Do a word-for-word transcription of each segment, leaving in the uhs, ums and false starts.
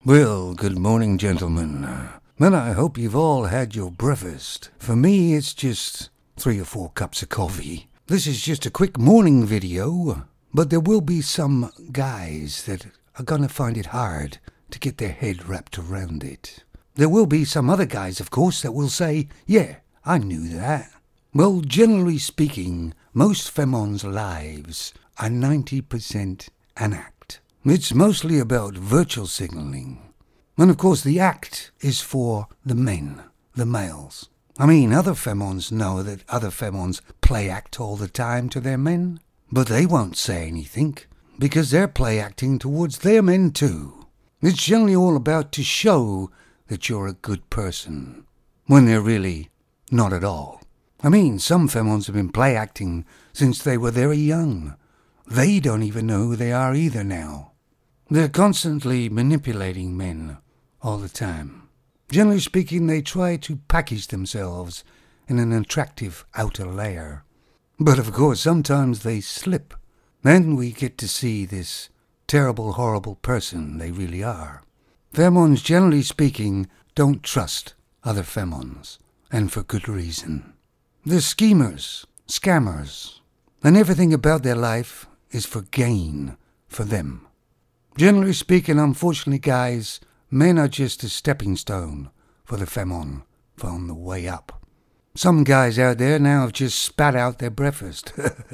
Well, good morning, gentlemen. Well, I hope you've all had your breakfast. For me, it's just three or four cups of coffee. This is just a quick morning video, but there will be some guys that are gonna find it hard to get their head wrapped around it. There will be some other guys, of course, that will say, yeah, I knew that. Well, generally speaking, most femons' lives are ninety percent an act. It's mostly about virtual signaling. And of course the act is for the men, the males. I mean, other femons know that other femons play act all the time to their men, but they won't say anything, because they're play acting towards their men too. It's generally all about to show that you're a good person, when they're really not at all. I mean, some femons have been play acting since they were very young. They don't even know who they are either now. They're constantly manipulating men all the time. Generally speaking, they try to package themselves in an attractive outer layer. But of course, sometimes they slip. Then we get to see this terrible, horrible person they really are. Femons, generally speaking, don't trust other femons, and for good reason. They're schemers, scammers, and everything about their life is for gain for them. Generally speaking, unfortunately, guys, men are just a stepping stone for the femon for on the way up. Some guys out there now have just spat out their breakfast.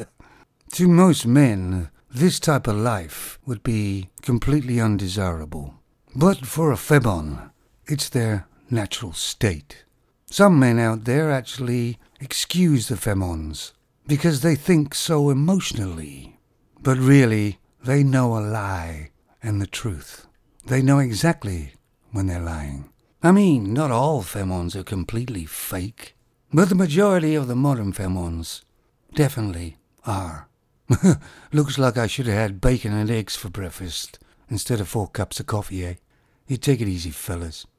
To most men, this type of life would be completely undesirable. But for a femon, it's their natural state. Some men out there actually excuse the femons because they think so emotionally. But really, they know a lie and the truth. They know exactly when they're lying. I mean, not all femons are completely fake, but the majority of the modern femons definitely are. Looks like I should have had bacon and eggs for breakfast instead of four cups of coffee, eh? You take it easy, fellas.